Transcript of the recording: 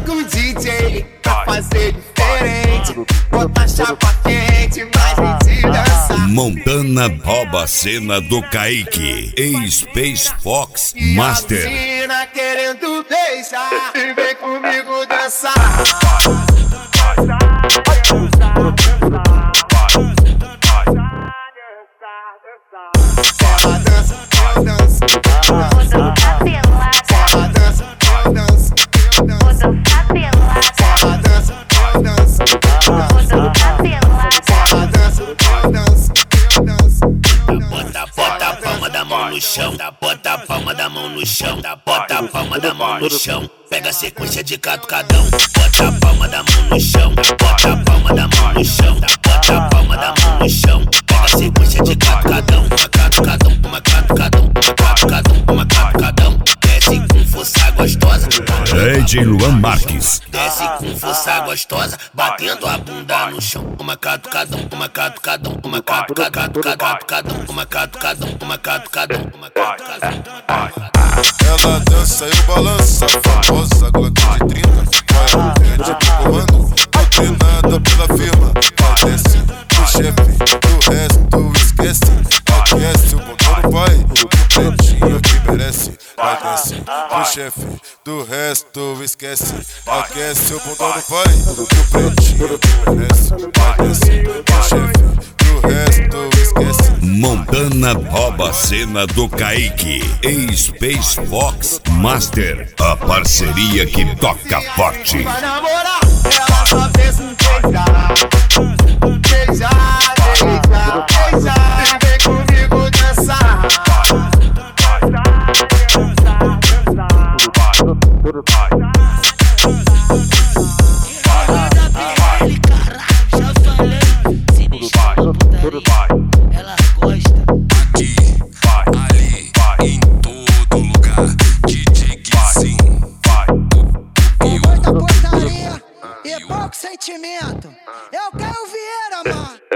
com o DJ pra fazer diferente. Bota chapa quente, mais gente dançar. Montana rouba a cena do Kaique em Space Fox Master. Menina querendo beijar, e vem comigo dançar. Ela dança, eu danço, Rodou capelada, ela dança, eu danço, rodou capelada, ela dança, eu danço, rodou capelada. ela dança, eu danço, Bota a palma da mão no chão, bota a palma da mão no chão, bota a palma da mão no chão. Pega a sequência de catucadão, bota a palma da mão no chão, bota a palma da mão no chão, bota a palma da mão no chão. Pega a sequência de catucadão, uma catucadão, uma catucadão, uma catucadão, uma catucadão. Desce com força gostosa, DJ Luan Marques. desce com força gostosa, batendo a bunda no chão. Uma catucadão, uma catucadão, uma catucadão, uma catucadão, uma catucadão, uma catucadão. Ela dança e balança, famosa Glock de 30. Vai a rede do comando, doutrinada pela firma. Vai desce o chefe, do resto esquece. Aquece o botão do pai, o pretinho que merece. Vai desce o chefe, do resto esquece. Aquece o botão do pai, o pretinho que merece. Vai desce o chefe, do resto esquece. Montana rouba a cena do Kaique em Space Fox Master. A parceria que toca forte. vai namorar, ela só pensa em beijar. Beijar, beijar, beijar, e vem comigo dançar. Ela gosta. Aqui, ali, em todo lugar. DJ Guizinho. Com muita portaria e pouco sentimento. Eu quero Vieira, mano.